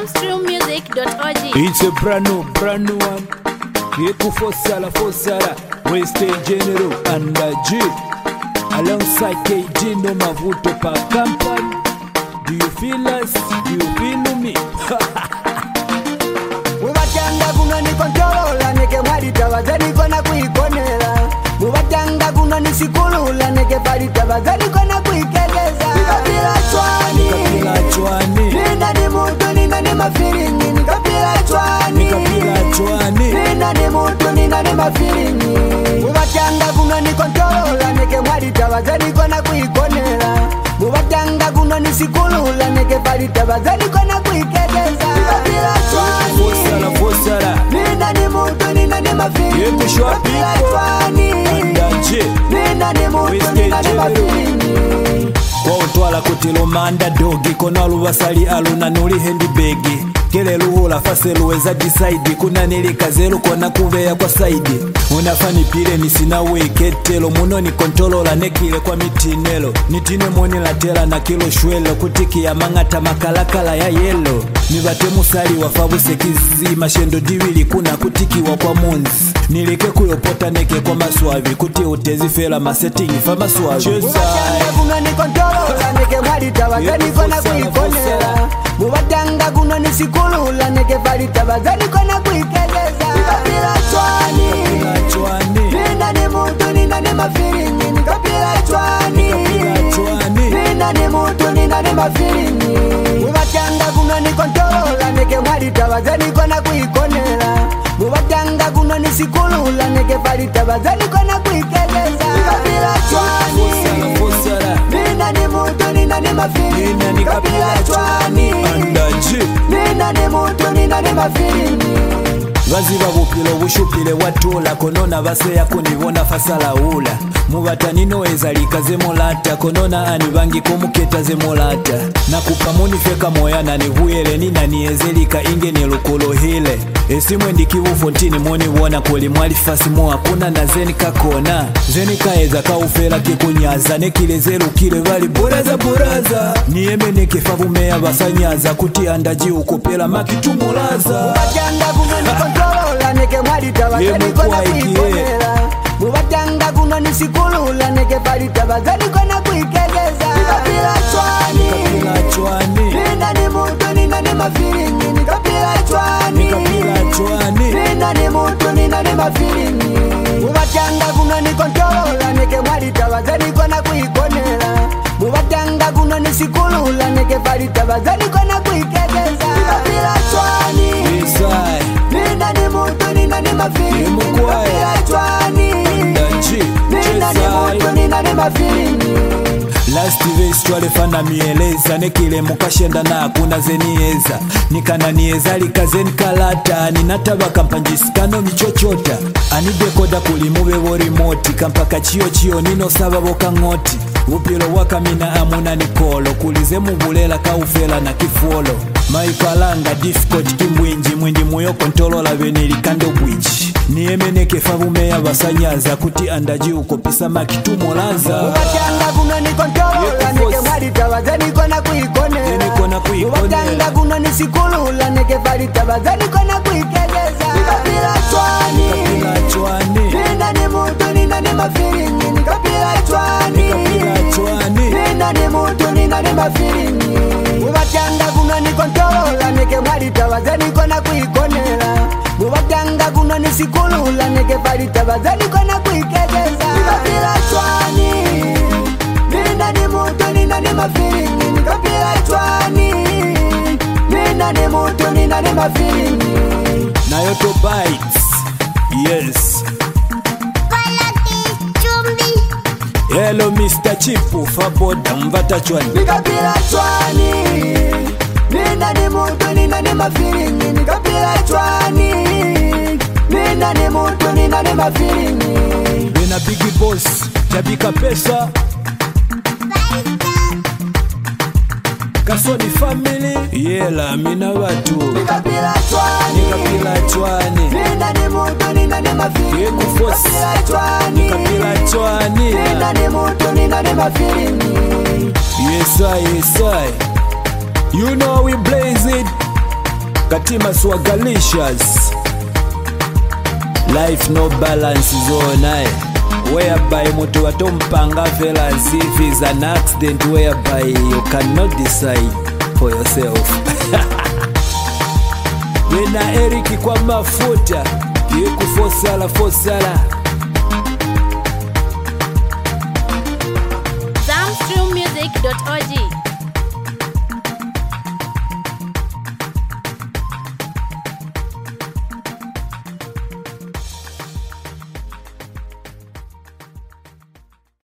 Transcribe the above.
Streammusic.org. It's a brand new one. Yeku Fosala, Western General and G. Alongside KG no Mavuto pa company. Do you feel us? Do you feel me? Mubatanga kuno ni controla neke marita bazani kona kuikonela. Mubatanga kuno ni sikulula neke parita bazani kona kuikeleza. Nikapila chwani nina ni mutu nina ni mafiringi. Nikapila chwani nina ni mutu nina ni mafiringi. Mubatanga kuno ni controla neke marita bazani kona kuikonela. Mubatanga kuno ni sikulula neke parita bazani kona kuikeleza. Nikapila chwani nina ni mutu nina ni mafiringi. Nikapila chwani nina ni mutu nina ni mafiringi. Kwa utwala kutilo manda dogi kona lubasali aluna nuli hendi begi kele luhula fase luweza decide kuna nilikazelu kona kuveya kwa saidi unafani pile nisina weketelo muno ni kontolola nekile kwa mitinelo nitine moni latela na kilo shwelo kutiki ya mangata makalakala ya yelo nibate musali wafabu sekizi mashendo divili kuna kutiki wa kwa munzi nilike kuyopota neke kwa maswavi kuti utezi fela masettingi fa maswavi Mubatanga kuno ni controla neke marita bazani kona kuikonela. Mubatanga kuno ni sikulula neke parita bazani kona kuikeleza. Nikapila chwani nina ni mutu nina ni mafiringi. Nikapila chwani nina ni mutu nina ni mafiringi. Mubatanga kuno ni controla neke marita bazani kona kuikonela. Mubatanga kuno ni sikulula neke parita bazani kona kuikeleza. Nikapila chwani nina ni mutu nina ni mafiringi. Nikapila chwani nina ni mutu nina ni mafiringi. Vaziva bupilo bushupile watula konona baseya kunibona fasalaula mubatanino ezalika zemolata konona anibangi komuketa zemolata nakupa munifeka moyana nivuyele nina niezelika inge nilukulohile esimwe ndikivufu ntini moni wona kuli mwali fasi moa kuna na zeni kakona zeni kaeza kaufela kikunyaza nekilezelu kile vali buraza nieme nekefavumeya basanyaza kuti andaji ukopela makitumulaza Mubatanga kuno ni controla neke marita bazani kona kuikonela. Mubatanga kuno ni sikulula neke parita bazani kona kuikeleza. Nikapila chwani nina ni mutu nina ni mafiringi. Nikapila chwani nina ni mutu nina ni mafiringi. Mubatanga kuno ni controla neke marita bazani kona kuikonela. Mubatanga kuno ni sikulula neke parita bazani kona kuikeleza. Nikapila chwani nina ni mutu nina ni mafiringi. Nikapila chwani nina ni mutu nina ni mafiringi. Last verse twalefana mieleza nekile mukashenda na hakuna zenieza nikana nieza likazeni kalata ninataba kampanjisikano michochota anidekoda kulimube remote kampaka chiyo nino sababo kangoti upilo wakamina amuna nikolo kulize mubulela kaufela na kifuolo maipalanga difficult kimbwinji mwindi muyo kontolola venelikando bwinji niemeneke favumeya basanyaza kuti andaji ukopisa makitumolaza Mubatanga kuno ni controla neke marita bazani kona kuikonela. Mubatanga kuno ni sikulula neke parita bazani kona kuikeleza. Nikapila chwani nina ni mutu nina ni mafiringi. Nikapila chwani nina ni mutu nina ni mafiringi. Mubatanga kuno ni controla neke marita bazani kona kuikonela. Mubatanga kuno ni sikulula neke parita bazani kona kuikeleza. Nikapila chwani nina ni mutu nina ni mafiringi. Nikapila chwani nina ni mutu nina ni mafiringi. Nayoto bites yes hello Mr. Chipu faboda mvata chwani Nikapila chwani nina ni mutu nina ni mafiringi. Nikapila chwani nina ni mutu nina ni mafiringi. Bena bigi boss tabika pesa Kasoni family yela mina watu Nikapila chwani nina ni mutu nina ni mafiringi. Yeku Fosi Nikapila chwani nina ni mutu nina ni mafiringi. Yes I you know we blaze it Katima Swagalicious. Life no balance zone, whereby moto watompanga fellas if is an accident whereby you cannot decide for yourself. Wena Eric kwa mafuta yeku fosala Zamstrummusic.org